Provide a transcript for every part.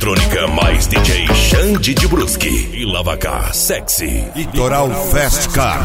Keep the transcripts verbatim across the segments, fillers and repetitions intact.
eletrônica mais D J Xande de Brusque e Lavacar Sexy. Litoral Fast Car.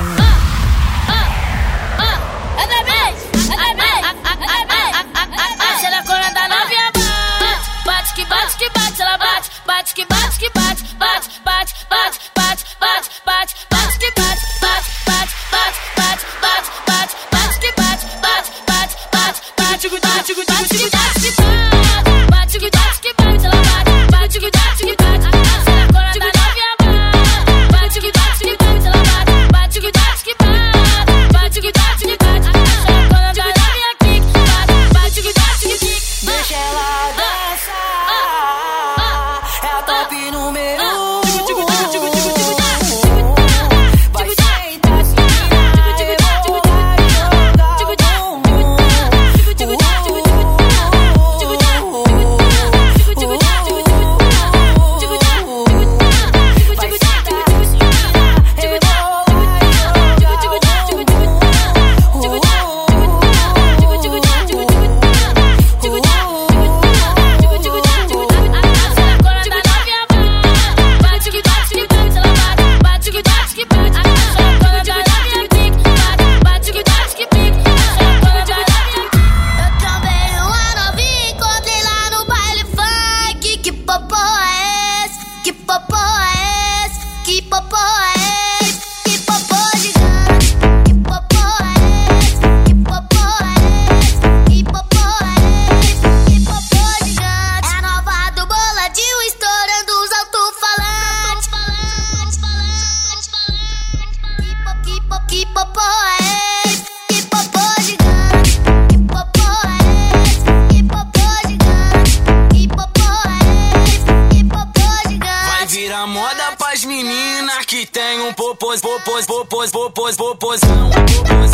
Bate que bate que bate, ela bate, bate que bate que bate, bate, bate, bate, bate, bate, bate, bate que bate, bate, bate, bate, bate, bate, bate, bate que bate, bate, bate, bate, bate, bate, bate que bate, bate que bate que bate, ela bate, bate que bate que bate, ela cora da novinha bate, bate que bate que bate, ela bate, bate que bate que bate, bate que bate que bate, ela cora da novinha kick, bate, bate que bate que kick, deixa ela dançar. É a top número um. Vai sentar, se virar, rebolar, jogar o bumbum. Vai sentar, se virar, rebolar, jogar o Que popô é esse? Que popô gigante? Que popô é esse? Que popô gigante? Que popô é esse? Que popô gigante? Vai virar moda pras meninas que tem um popôs, popôs, popôs, popôs, popôzão.